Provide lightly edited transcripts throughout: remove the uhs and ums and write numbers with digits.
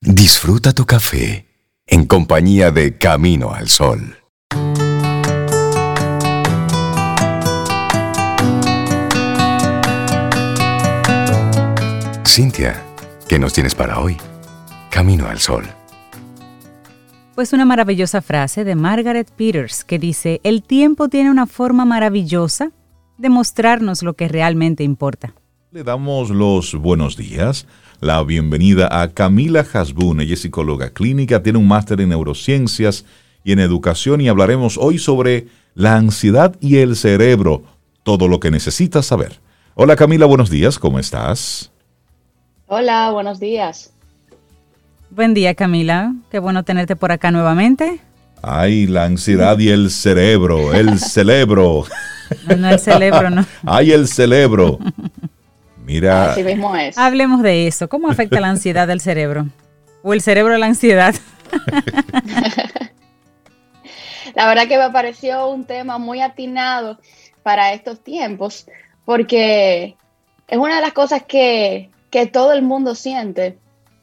Disfruta tu café en compañía de Camino al Sol. Cintia, ¿qué nos tienes para hoy? Camino al Sol. Pues una maravillosa frase de Margaret Peters que dice: el tiempo tiene una forma maravillosa de mostrarnos lo que realmente importa. Le damos los buenos días, la bienvenida a Camila Hasbún. Ella es psicóloga clínica, tiene un máster en neurociencias y en educación, y hablaremos hoy sobre la ansiedad y el cerebro, todo lo que necesitas saber. Hola Camila, buenos días, ¿cómo estás? Hola, buenos días. Buen día, Camila. Qué bueno tenerte por acá nuevamente. Ay, la ansiedad y el cerebro, el cerebro. No, el cerebro, no. Ay, el cerebro. Mira. Así mismo es. Hablemos de eso. ¿Cómo afecta la ansiedad al cerebro? ¿O el cerebro a la ansiedad? La verdad que me pareció un tema muy atinado para estos tiempos, porque es una de las cosas que todo el mundo siente.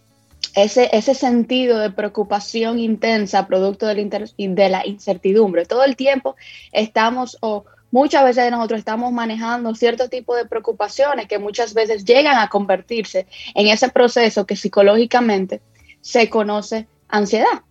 Ese sentido de preocupación intensa producto de la incertidumbre. Todo el tiempo estamos, o muchas veces nosotros estamos manejando cierto tipo de preocupaciones que muchas veces llegan a convertirse en ese proceso que psicológicamente se conoce ansiedad.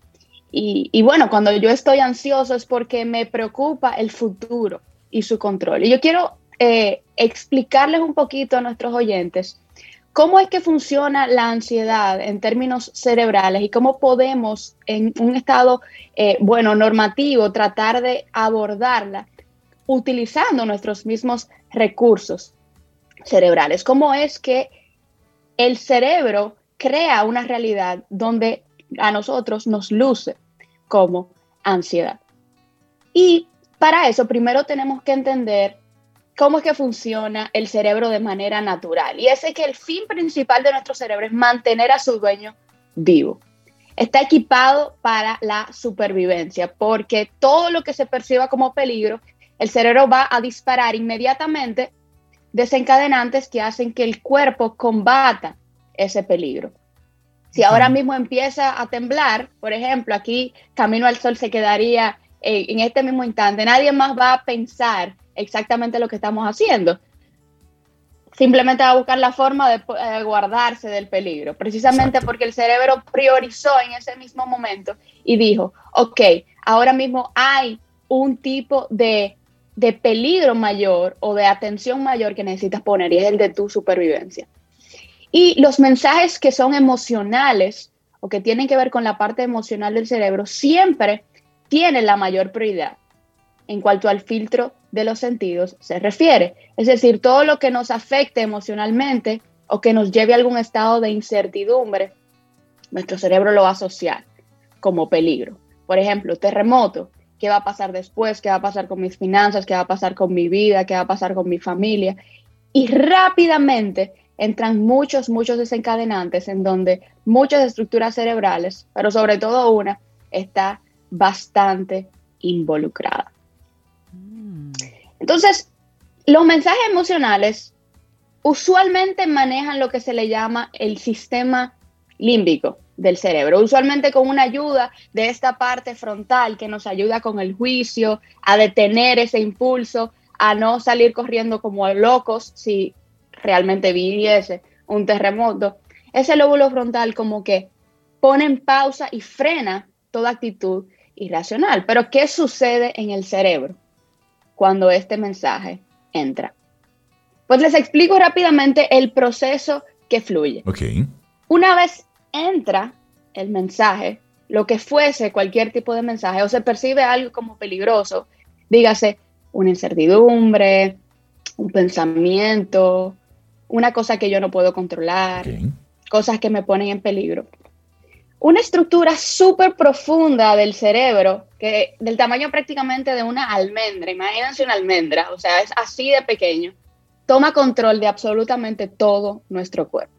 Y bueno, cuando yo estoy ansioso es porque me preocupa el futuro y su control. Y yo quiero explicarles un poquito a nuestros oyentes cómo es que funciona la ansiedad en términos cerebrales y cómo podemos, en un estado normativo, tratar de abordarla utilizando nuestros mismos recursos cerebrales. Cómo es que el cerebro crea una realidad donde a nosotros nos luce como ansiedad. Y para eso primero tenemos que entender cómo es que funciona el cerebro de manera natural. Y ese es que el fin principal de nuestro cerebro es mantener a su dueño vivo. Está equipado para la supervivencia, porque todo lo que se perciba como peligro, el cerebro va a disparar inmediatamente desencadenantes que hacen que el cuerpo combata ese peligro. Si ahora mismo empieza a temblar, por ejemplo, aquí Camino al Sol se quedaría en este mismo instante, nadie más va a pensar exactamente lo que estamos haciendo. Simplemente va a buscar la forma de guardarse del peligro, precisamente Exacto. Porque el cerebro priorizó en ese mismo momento y dijo, ok, ahora mismo hay un tipo de peligro mayor o de atención mayor que necesitas poner, y es el de tu supervivencia. Y los mensajes que son emocionales o que tienen que ver con la parte emocional del cerebro siempre tienen la mayor prioridad en cuanto al filtro de los sentidos se refiere. Es decir, todo lo que nos afecte emocionalmente o que nos lleve a algún estado de incertidumbre, nuestro cerebro lo va a asociar como peligro. Por ejemplo, terremoto. ¿Qué va a pasar después? ¿Qué va a pasar con mis finanzas? ¿Qué va a pasar con mi vida? ¿Qué va a pasar con mi familia? Y rápidamente entran muchos desencadenantes en donde muchas estructuras cerebrales, pero sobre todo una, está bastante involucrada. Entonces, los mensajes emocionales usualmente manejan lo que se le llama el sistema límbico del cerebro, usualmente con una ayuda de esta parte frontal que nos ayuda con el juicio, a detener ese impulso, a no salir corriendo como locos si realmente viniese un terremoto. Ese lóbulo frontal como que pone en pausa y frena toda actitud irracional. Pero ¿qué sucede en el cerebro cuando este mensaje entra? Pues les explico rápidamente el proceso que fluye. Okay. Una vez entra el mensaje, lo que fuese cualquier tipo de mensaje, o se percibe algo como peligroso, dígase una incertidumbre, un pensamiento, una cosa que yo no puedo controlar, cosas que me ponen en peligro. Una estructura súper profunda del cerebro, que del tamaño prácticamente de una almendra, imagínense una almendra, o sea, es así de pequeño, toma control de absolutamente todo nuestro cuerpo.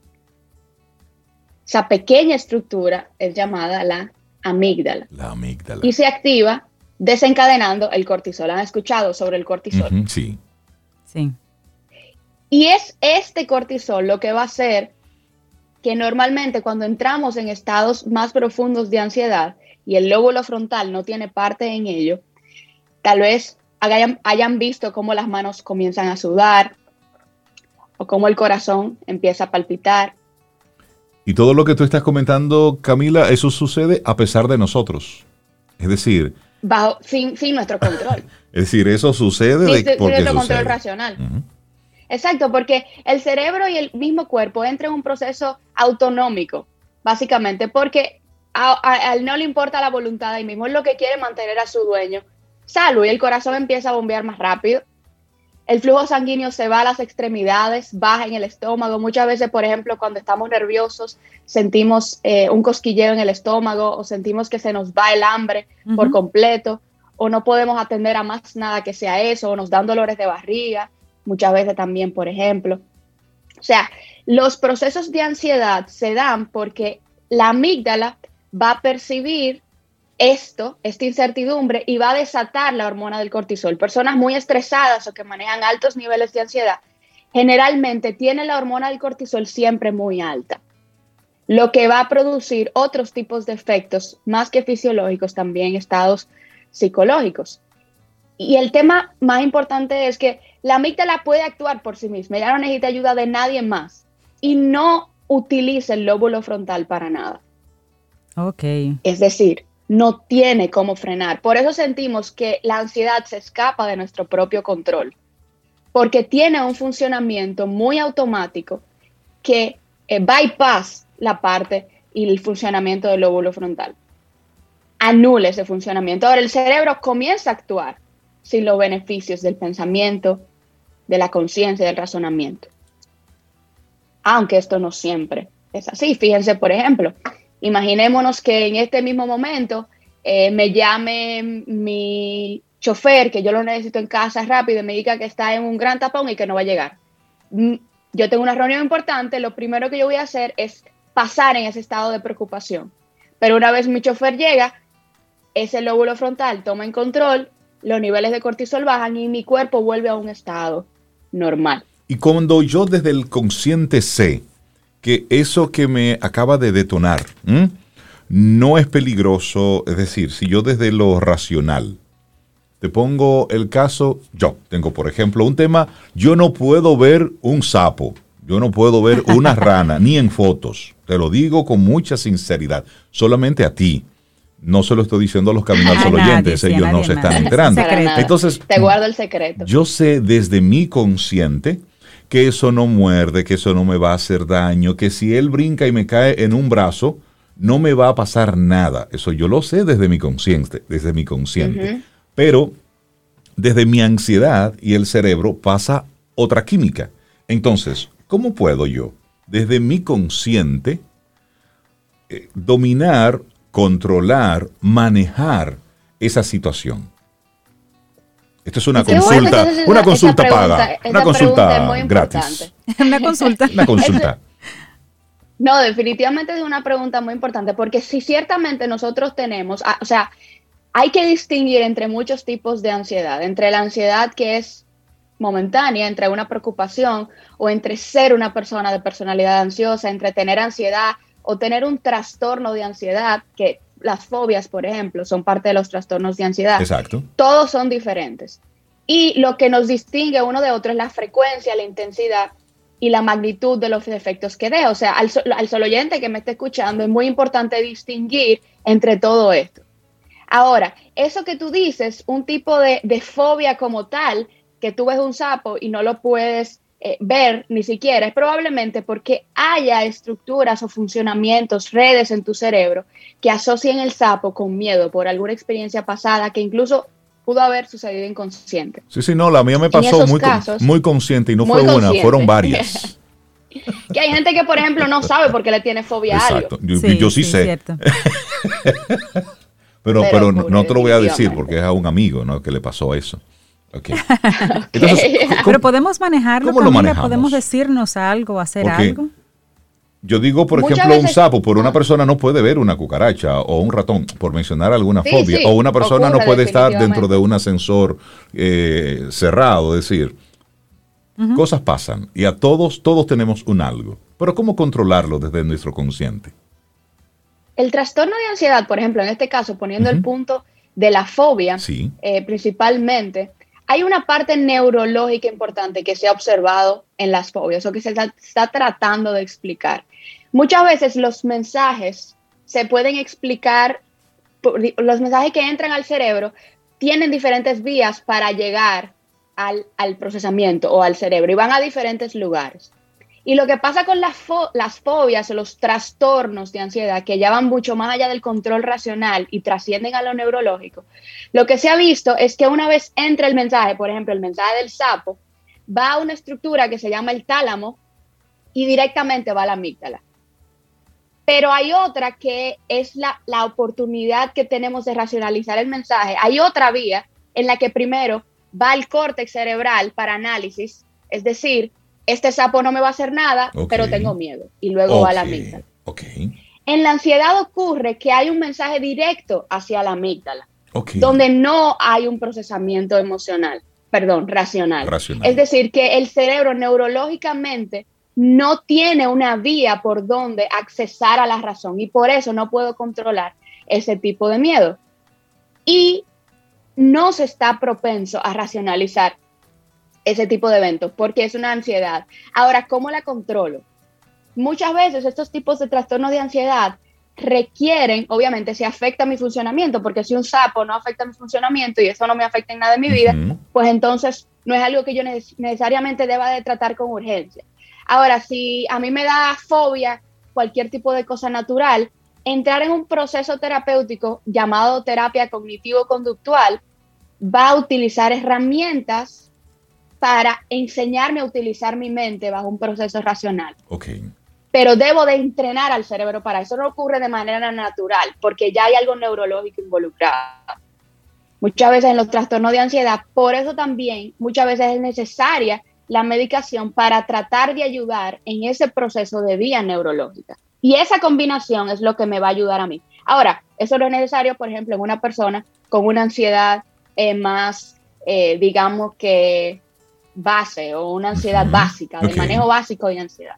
Esa pequeña estructura es llamada la amígdala. La amígdala. Y se activa desencadenando el cortisol. ¿Han escuchado sobre el cortisol? Sí. Sí. Y es este cortisol lo que va a hacer que normalmente cuando entramos en estados más profundos de ansiedad y el lóbulo frontal no tiene parte en ello, tal vez hayan visto cómo las manos comienzan a sudar o cómo el corazón empieza a palpitar. Y todo lo que tú estás comentando, Camila, eso sucede a pesar de nosotros. Es decir, sin nuestro control. Es decir, eso sucede sin porque nuestro control sucede. racional. Uh-huh. Exacto, porque el cerebro y el mismo cuerpo entran en un proceso autonómico, básicamente, porque a él no le importa la voluntad de él mismo, es lo que quiere mantener a su dueño salvo y el corazón empieza a bombear más rápido. El flujo sanguíneo se va a las extremidades, baja en el estómago. Muchas veces, por ejemplo, cuando estamos nerviosos, sentimos un cosquilleo en el estómago o sentimos que se nos va el hambre por completo o no podemos atender a más nada que sea eso o nos dan dolores de barriga, muchas veces también, por ejemplo. O sea, los procesos de ansiedad se dan porque la amígdala va a percibir esta incertidumbre y va a desatar la hormona del cortisol. Personas muy estresadas o que manejan altos niveles de ansiedad generalmente tienen la hormona del cortisol siempre muy alta, lo que va a producir otros tipos de efectos más que fisiológicos, también estados psicológicos. Y el tema más importante es que la amígdala puede actuar por sí misma, ella no necesita ayuda de nadie más y no utiliza el lóbulo frontal para nada. Okay. Es decir, no tiene cómo frenar. Por eso sentimos que la ansiedad se escapa de nuestro propio control, porque tiene un funcionamiento muy automático que bypass la parte y el funcionamiento del lóbulo frontal. Anula ese funcionamiento. Ahora el cerebro comienza a actuar sin los beneficios del pensamiento, de la conciencia y del razonamiento. Aunque esto no siempre es así. Fíjense, por ejemplo, imaginémonos que en este mismo momento me llame mi chofer, que yo lo necesito en casa rápido, y me diga que está en un gran tapón y que no va a llegar. Yo tengo una reunión importante, lo primero que yo voy a hacer es pasar en ese estado de preocupación. Pero una vez mi chofer llega, ese lóbulo frontal toma en control, los niveles de cortisol bajan y mi cuerpo vuelve a un estado normal. Y cuando yo desde el consciente sé que eso que me acaba de detonar no es peligroso, es decir, si yo desde lo racional te pongo el caso, yo tengo por ejemplo un tema, yo no puedo ver un sapo, yo no puedo ver una rana, ni en fotos, te lo digo con mucha sinceridad, solamente a ti. No se lo estoy diciendo a los Camino al Sol oyentes, ellos no se están enterando. Entonces, te guardo el secreto. Yo sé desde mi consciente que eso no muerde, que eso no me va a hacer daño, que si él brinca y me cae en un brazo, no me va a pasar nada. Eso yo lo sé desde mi consciente, Pero desde mi ansiedad y el cerebro pasa otra química. Entonces, ¿cómo puedo yo, desde mi consciente, dominar, controlar, manejar esa situación? Esto es una consulta, una consulta paga, una consulta gratis. Una consulta. Una consulta. No, definitivamente es una pregunta muy importante, porque si ciertamente nosotros tenemos, o sea, hay que distinguir entre muchos tipos de ansiedad, entre la ansiedad que es momentánea, entre una preocupación o entre ser una persona de personalidad ansiosa, entre tener ansiedad o tener un trastorno de ansiedad, que las fobias, por ejemplo, son parte de los trastornos de ansiedad. Exacto. Todos son diferentes. Y lo que nos distingue uno de otro es la frecuencia, la intensidad y la magnitud de los efectos que dé. O sea, al solo oyente que me esté escuchando, es muy importante distinguir entre todo esto. Ahora, eso que tú dices, un tipo de fobia como tal, que tú ves un sapo y no lo puedes ver ni siquiera, es probablemente porque haya estructuras o funcionamientos, redes en tu cerebro que asocien el sapo con miedo por alguna experiencia pasada que incluso pudo haber sucedido inconsciente. Sí, no, la mía me pasó muy consciente y no fue una, fueron varias. Que hay gente que, por ejemplo, no sabe por qué le tiene fobia a algo. Yo sí sé. pero no te lo voy a decir porque es a un amigo, ¿no?, que le pasó eso. Okay. Entonces, pero podemos manejarlo, ¿cómo lo manejamos? ¿Podemos decirnos algo, hacer algo? Yo digo, por ejemplo, un sapo, por una persona no puede ver una cucaracha o un ratón, por mencionar alguna fobia, o una persona no puede estar dentro de un ascensor cerrado, es decir, cosas pasan y a todos tenemos un algo. Pero ¿cómo controlarlo desde nuestro consciente? El trastorno de ansiedad, por ejemplo, en este caso, poniendo el punto de la fobia, Sí. Principalmente, hay una parte neurológica importante que se ha observado en las fobias o que se está tratando de explicar. Muchas veces los mensajes se pueden explicar, los mensajes que entran al cerebro tienen diferentes vías para llegar al procesamiento o al cerebro y van a diferentes lugares. Y lo que pasa con las fobias o los trastornos de ansiedad, que ya van mucho más allá del control racional y trascienden a lo neurológico, lo que se ha visto es que una vez entra el mensaje, por ejemplo, el mensaje del sapo, va a una estructura que se llama el tálamo y directamente va a la amígdala. Pero hay otra que es la oportunidad que tenemos de racionalizar el mensaje. Hay otra vía en la que primero va al córtex cerebral para análisis, es decir, este sapo no me va a hacer nada, pero tengo miedo. Y luego va a la amígdala. En la ansiedad ocurre que hay un mensaje directo hacia la amígdala, donde no hay un procesamiento racional. Es decir, que el cerebro neurológicamente no tiene una vía por donde accesar a la razón y por eso no puedo controlar ese tipo de miedo. Y no se está propenso a racionalizar ese tipo de eventos, porque es una ansiedad. Ahora, ¿cómo la controlo? Muchas veces estos tipos de trastornos de ansiedad requieren, obviamente, si afecta mi funcionamiento, porque si un sapo no afecta mi funcionamiento y eso no me afecta en nada en mi vida, pues entonces no es algo que yo necesariamente deba de tratar con urgencia. Ahora, si a mí me da fobia cualquier tipo de cosa natural, entrar en un proceso terapéutico llamado terapia cognitivo-conductual va a utilizar herramientas para enseñarme a utilizar mi mente bajo un proceso racional. Pero debo de entrenar al cerebro para eso. No ocurre de manera natural, porque ya hay algo neurológico involucrado. Muchas veces en los trastornos de ansiedad, por eso también muchas veces es necesaria la medicación para tratar de ayudar en ese proceso de vía neurológica. Y esa combinación es lo que me va a ayudar a mí. Ahora, eso no es necesario, por ejemplo, en una persona con una ansiedad más, digamos que base o una ansiedad básica, de manejo básico de ansiedad.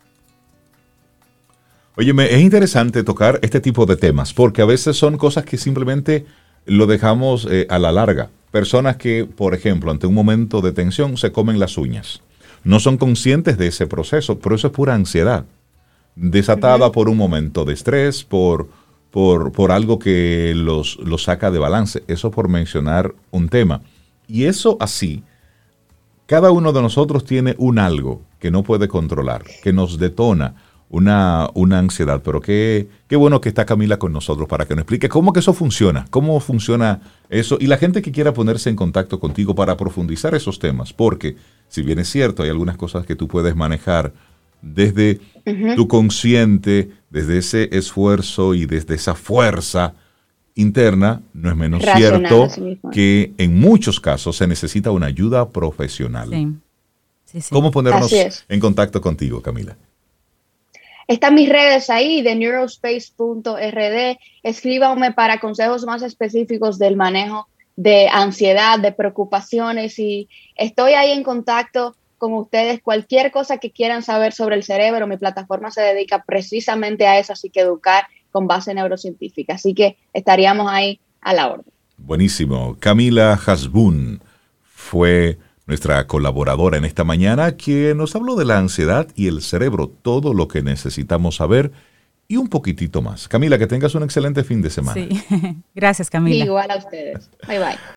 Óyeme, es interesante tocar este tipo de temas porque a veces son cosas que simplemente lo dejamos a la larga. Personas que, por ejemplo, ante un momento de tensión se comen las uñas. No son conscientes de ese proceso, pero eso es pura ansiedad, desatada por un momento de estrés, por algo que los saca de balance. Eso por mencionar un tema. Y eso así, cada uno de nosotros tiene un algo que no puede controlar, que nos detona una ansiedad. Pero qué bueno que está Camila con nosotros para que nos explique cómo que eso funciona, cómo funciona eso. Y la gente que quiera ponerse en contacto contigo para profundizar esos temas, porque si bien es cierto, hay algunas cosas que tú puedes manejar desde tu consciente, desde ese esfuerzo y desde esa fuerza interna, no es menos cierto que en muchos casos se necesita una ayuda profesional. Sí. ¿Cómo ponernos en contacto contigo, Camila? Están mis redes ahí, de neurospace.rd. Escríbanme para consejos más específicos del manejo de ansiedad, de preocupaciones, y estoy ahí en contacto con ustedes. Cualquier cosa que quieran saber sobre el cerebro, mi plataforma se dedica precisamente a eso, así que educar con base neurocientífica. Así que estaríamos ahí a la orden. Buenísimo. Camila Hasbun fue nuestra colaboradora en esta mañana, quien nos habló de la ansiedad y el cerebro, todo lo que necesitamos saber y un poquitito más. Camila, que tengas un excelente fin de semana. Sí, gracias, Camila. Igual a ustedes. Bye, bye.